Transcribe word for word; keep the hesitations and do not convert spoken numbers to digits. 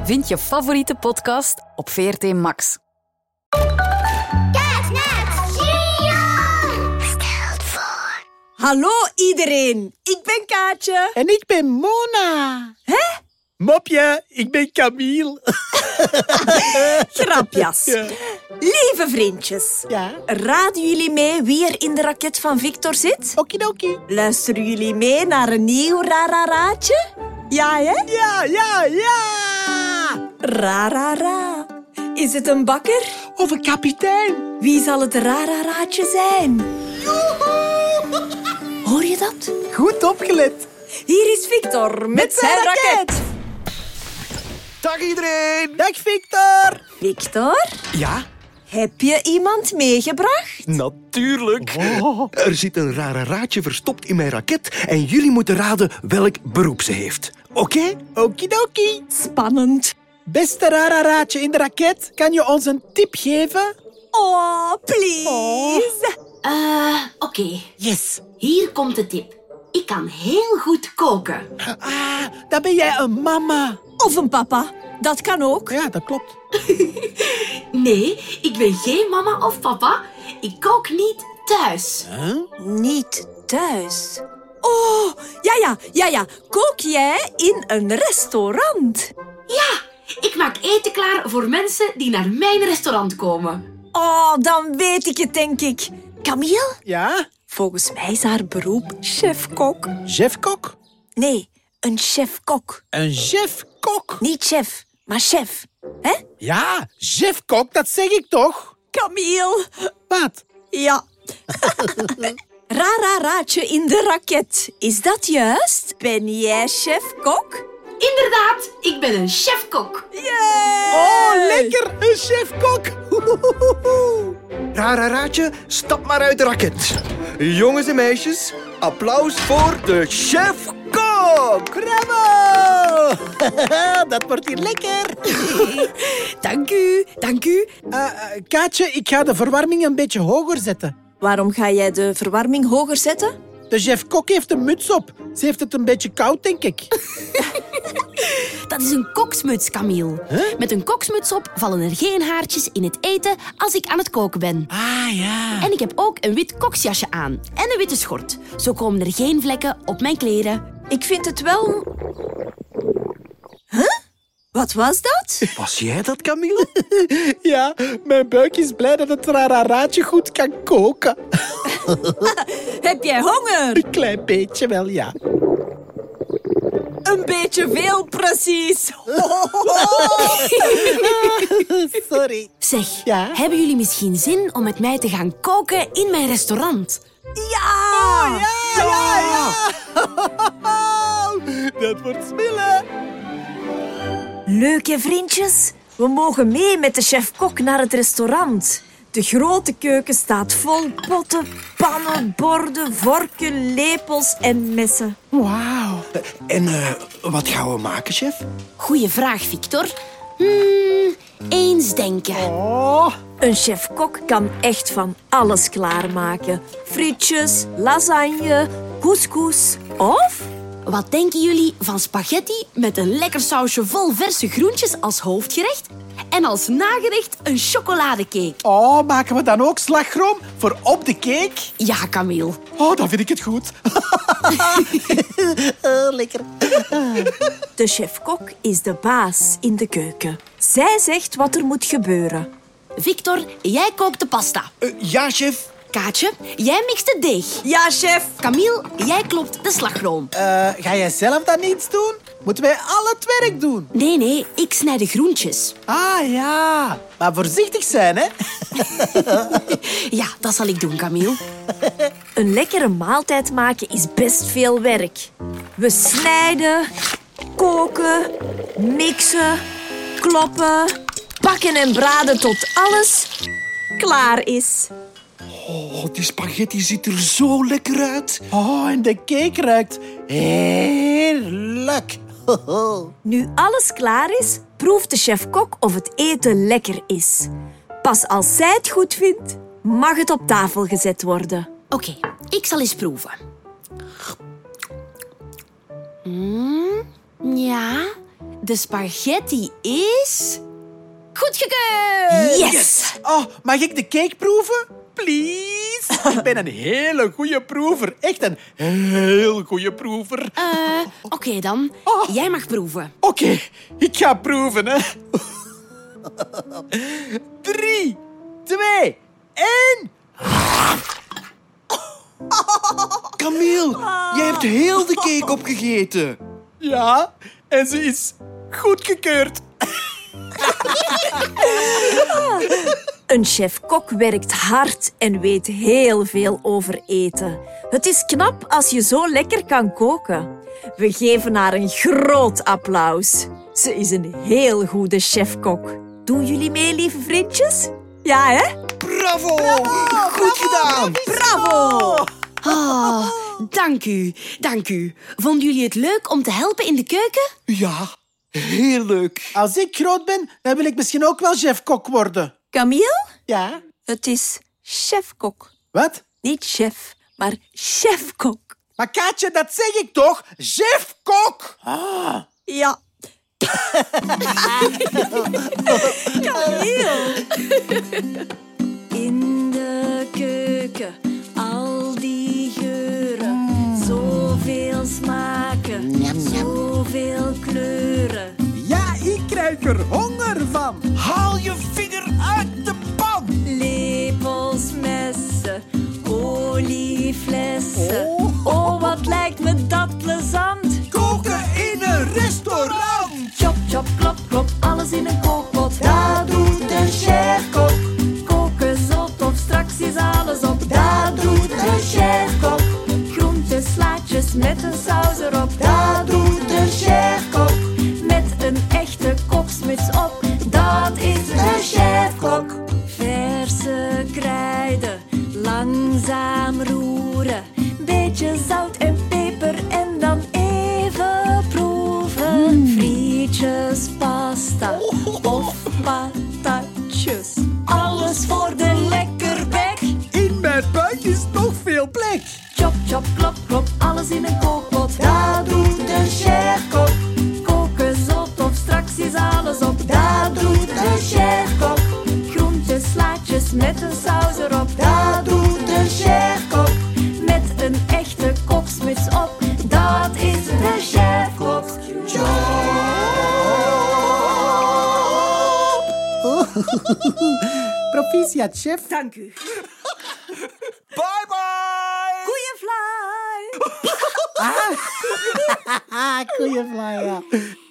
Vind je favoriete podcast op V R T Max. Hallo iedereen, ik ben Kaatje. En ik ben Mona. Hè? Mopje, ik ben Camille. Grapjas. Ja. Lieve vriendjes, Ja? raden jullie mee wie er in de raket van Victor zit? Okidoki. Luisteren jullie mee naar een nieuw rararaatje? Ja, hè? Ja, ja, ja. Rarara. Is het een bakker? Of een kapitein. Wie zal het rararaatje zijn? Hoor je dat? Goed opgelet. Hier is Victor met, zijn zijn raket. raket. Dag iedereen. Dag Victor. Victor, Ja, heb je iemand meegebracht? natuurlijk. Er zit een rare raadje verstopt in mijn raket en jullie moeten raden welk beroep ze heeft. Oké? Okidoki. Spannend. Beste rararaatje in de raket, kan je ons een tip geven? Oh, please. Uh, Oké, Yes. hier komt de tip. Ik kan heel goed koken. Ah, dan ben jij een mama. Of een papa. Dat kan ook. Ja, dat klopt. Nee, ik ben geen mama of papa. Ik kook niet thuis. Niet thuis. Oh, ja, ja, ja, ja. Kook jij in een restaurant? Ja, ik maak eten klaar voor mensen die naar mijn restaurant komen. Oh, dan weet ik het, denk ik. Camille? Ja? Volgens mij is haar beroep chef-kok. Chefkok? Nee, een chef-kok. Een chefkok? Niet chef, maar chef. Hè? Ja, chefkok, dat zeg ik toch? Camille. Wat? Ja. Rara raadje in de raket. Is dat juist? Ben jij chef-kok? Inderdaad, ik ben een chef-kok. Oh, lekker! Een chefkok! Rare raadje, stap maar uit de raket. Jongens en meisjes, applaus voor de chef-kok. Bravo! Dat wordt hier lekker. Dank u, dank u. Uh, uh, Kaatje, ik ga de verwarming een beetje hoger zetten. Waarom ga jij de verwarming hoger zetten? De chef-kok heeft een muts op. Ze heeft het een beetje koud, denk ik. Dat is een koksmuts, Camille. Met een koksmuts op vallen er geen haartjes in het eten als ik aan het koken ben. Ah, ja. En ik heb ook een wit koksjasje aan en een witte schort. Zo komen er geen vlekken op mijn kleren. Ik vind het wel... Huh? Wat was dat? Was jij dat, Camille? Ja, mijn buik is blij dat het rararaatje goed kan koken. Heb jij honger? Een klein beetje wel, ja. Een beetje veel, precies. Sorry. Zeg, Ja? hebben jullie misschien zin om met mij te gaan koken in mijn restaurant? Ja! Ja, ja, ja. Dat wordt smillen. Leuk, hè, vriendjes? We mogen mee met de chef-kok naar het restaurant. De grote keuken staat vol potten, pannen, borden, vorken, lepels en messen. Wauw. En uh, wat gaan we maken, chef? Goeie vraag, Victor. Hmm, eens denken. Oh. Een chef-kok kan echt van alles klaarmaken. Frietjes, lasagne, couscous of... Wat denken jullie van spaghetti met een lekker sausje vol verse groentjes als hoofdgerecht? En als nagerecht een chocoladecake. Oh, maken we dan ook slagroom voor op de cake? Ja, Camille. Oh, dan vind ik het goed. Oh, lekker. De chef-kok is de baas in de keuken. Zij zegt wat er moet gebeuren. Victor, jij kookt de pasta. Uh, ja, chef. Kaatje, jij mixt het deeg. Ja, chef. Camille, jij klopt de slagroom. Uh, ga jij zelf dan iets doen? Moeten wij al het werk doen? Nee, nee, ik snij de groentjes. Ah, ja. Maar voorzichtig zijn, hè? Ja, dat zal ik doen, Camille. Een lekkere maaltijd maken is best veel werk. We snijden, koken, mixen, kloppen, bakken en braden tot alles klaar is. Oh, die spaghetti ziet er zo lekker uit. Oh, en de cake ruikt heerlijk. Nu alles klaar is, proeft de chef-kok of het eten lekker is. Pas als zij het goed vindt, mag het op tafel gezet worden. Oké, ik zal eens proeven. Mm, ja, de spaghetti is... goedgekeurd! Yes! Oh, mag ik de cake proeven? Please? Ik ben een hele goede proever. Echt een heel goede proever. Uh, Oké okay dan. Oh. Jij mag proeven. Oké, okay, ik ga proeven, hè. Drie, twee, één... Camille, jij hebt heel de cake opgegeten. Ja, en ze is goedgekeurd. Een chef-kok werkt hard en weet heel veel over eten. Het is knap als je zo lekker kan koken. We geven haar een groot applaus. Ze is een heel goede chef-kok. Doen jullie mee, lieve vriendjes? Ja, hè? Bravo! Goed gedaan! Bravo! Oh, dank u, dank u. Vonden jullie het leuk om te helpen in de keuken? Ja, heel leuk. Als ik groot ben, dan wil ik misschien ook wel chef-kok worden. Camille? Ja? Het is chef-kok. Wat? Niet chef, maar chef-kok. Maar Kaatje, dat zeg ik toch? Chef-kok! Ah. Ja. Camille! In de keuken, al die geuren. Zoveel smaken, zoveel kleuren. Ja, ik krijg er honger van. Haal je vinger uit de pan. Lepels, messen, olieflessen. Oh. Oh, wat lijkt me dat plezant. Koken in een restaurant. Chop, chop, klop, klop, alles in een kookpot. Dat doet een chef-kok. Koken zot of straks is alles op. Dat doet een chef-kok. Groenten, slaatjes met een saus erop. Dat doet een chef-kok. Met een echte koksmuts op. Dat is een chef-kok. Verse kruiden, langzaam roeren. Beetje zout en peper en dan even proeven. Frietjes, pasta of patatjes. Alles voor de lekkerbek. In mijn buik is nog veel plek. Chop, chop, klop, klop, alles in een kookpot. Dat doet een chef-kok. Koken zot of straks is alles op. Dat doet een chef-kok. Groenten, slaatjes met een saus erop. Dat doet een chef-kok. Met een echte koksmuts op. Dat is een chef-kok. Proficiat, chef. Dank u. Bye bye. Goeie fly. Ah, goeie fly, ja.